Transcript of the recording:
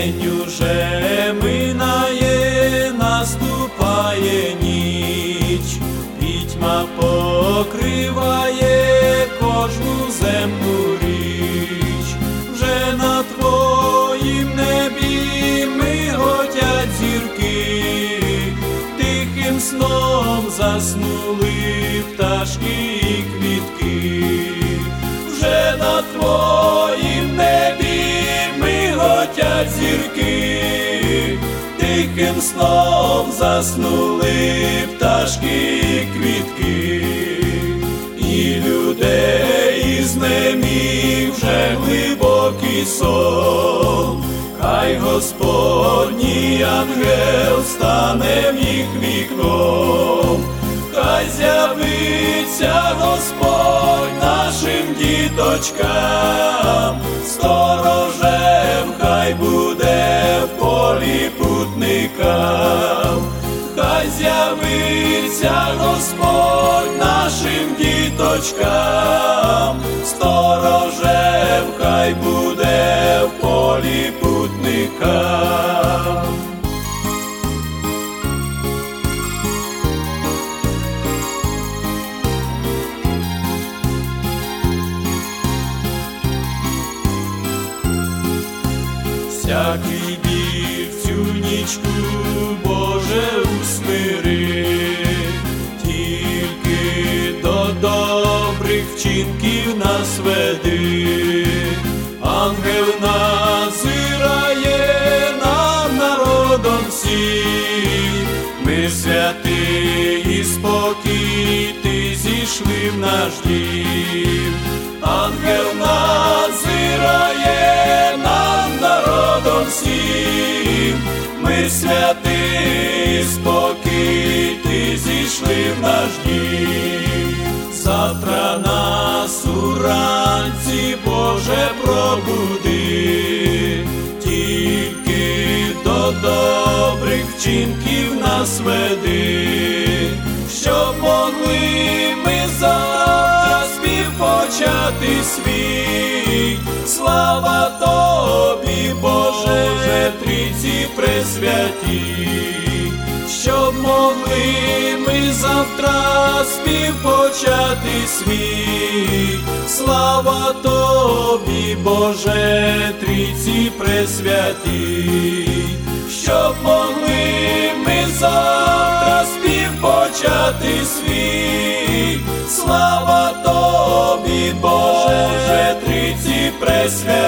День уже минає, наступає ніч, пітьма покриває кожну земну річ. Вже на твоїм небі миготять зірки, тихим сном заснули пташки і квітки. Вже на твоїм небі миготять зірки, тихим сном заснули пташки і квітки. І людей знеміг вже глибокий сон, хай Господній ангел стане в їх вікном. Хай з'явиться Господь нашим діточкам, сторожем хай буде в полі путникам. Хай з'явиться Господь нашим діточкам, сторожем хай буде в полі путникам. Всякий біль в цю нічку, Боже, усмири, тільки до добрих вчинків нас веди. Ангел назирає над народом всім, мир святий і спокій, ти зійшли в наш дім. Ангел назирає над народом всім, мир святий і спокій, ти зійшли в наш дім. Завтра нас уранці, Боже, пробуди, тільки до добрих вчинків нас веди, щоб могли ми завтра спів почати свій. Слава тобі, Боже, Трійці пресвятій, щоб могли ми завтра спів почати свій. Слава тобі, Боже, Трійці пресвятій, щоб могли ми завтра спів почати свій. Слава тобі, Боже, Трійці пресвятій.